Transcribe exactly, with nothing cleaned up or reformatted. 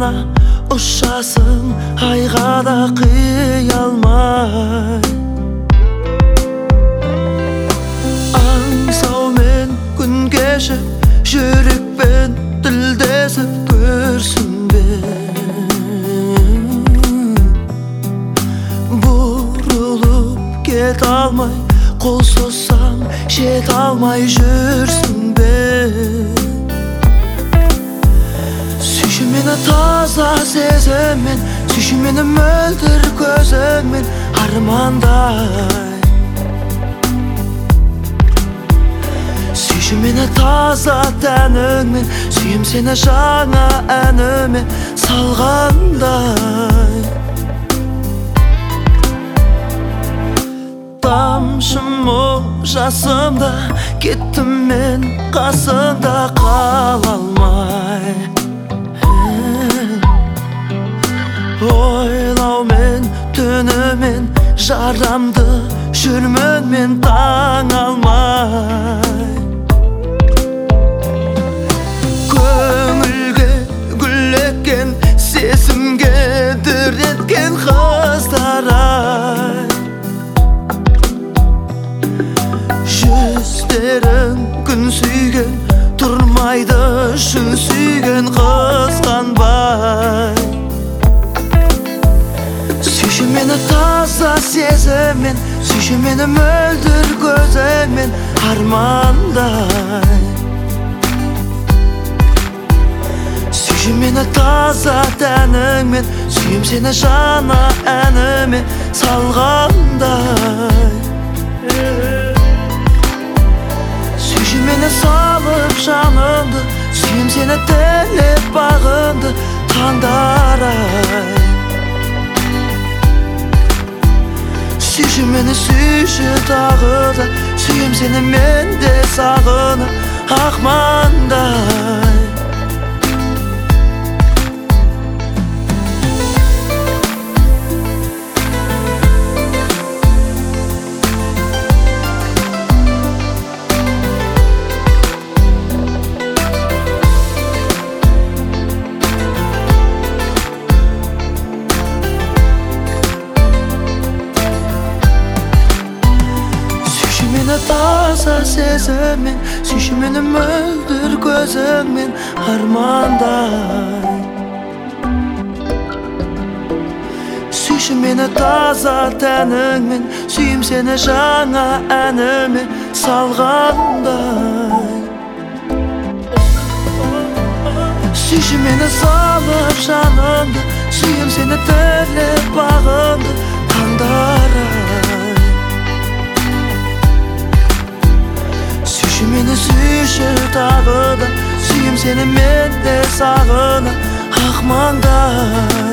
ғана ұшасың, айға да қия алмай. Аңсаумен күн кешіп, жүрекпен тілдесіп көрсін бе. Бұрылып кет алмай, қол созсам жет алмай жүрсің бе. Сүйші мені таза сезіммен, сүйші мені мөлдір көзіңмен армандай. Сүйші мені таза тәніңмен, сүйем сені жаңа әніме салғандай. Тамшым жасымда кеттім мен, қасыңда қала алмай. Ойлаумен түнімен жарамды жүрмін мен таң алмай. Көңілге гүл еккен, сезімге дір еткен қыздар-ай. Жүздерің күн сүйген, тұрмайды шын сүйген қызғанбай. Сүйші мені таза сезіммен, сүйші мені мөлдір көзіңмен армандай. Сүйші мені таза тәніңмен, сүйем сені жаңа әніме салғандай. Сүйші мені салып жанымды, сүйем сені тілеп бағымды таңдар-ай. Сүйші мені сүйші тағы да, сүйем сені мен де сағынып ақмандай. Таза сезіммен, сүйші мені мөлдір көзіңмен армандай. Сүйші мені таза тәніңмен, сүйем сені жаңа әніме салғандай. Сүйші мені салып жанымды, сүйем сені тілеп бағымды таңдар-ай. Сүйші мені сүйші тағы да, сүйем сені мен де сағынып ақмаңдай.